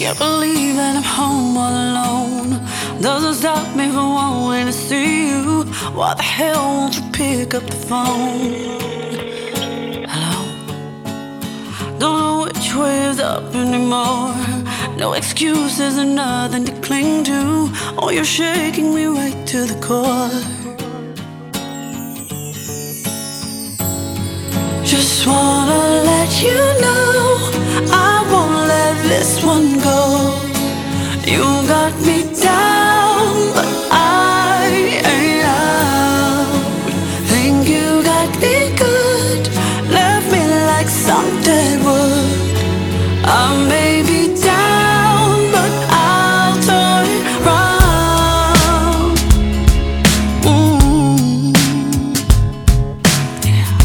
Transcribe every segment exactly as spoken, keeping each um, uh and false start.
Can't believe that I'm home all alone. Doesn't stop me from wanting to see you. Why the hell won't you pick up the phone? Hello? Don't know which way is up anymore. No excuses and nothing to cling to. Oh, you're shaking me right to the core. Just wanna let you know I won't let this one go. You got me down, but I ain't out. Think you got me good, left me like some dead wood. I may be down, but I'll turn it round. Mm. Yeah.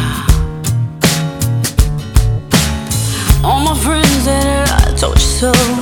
All my friends said I told you so.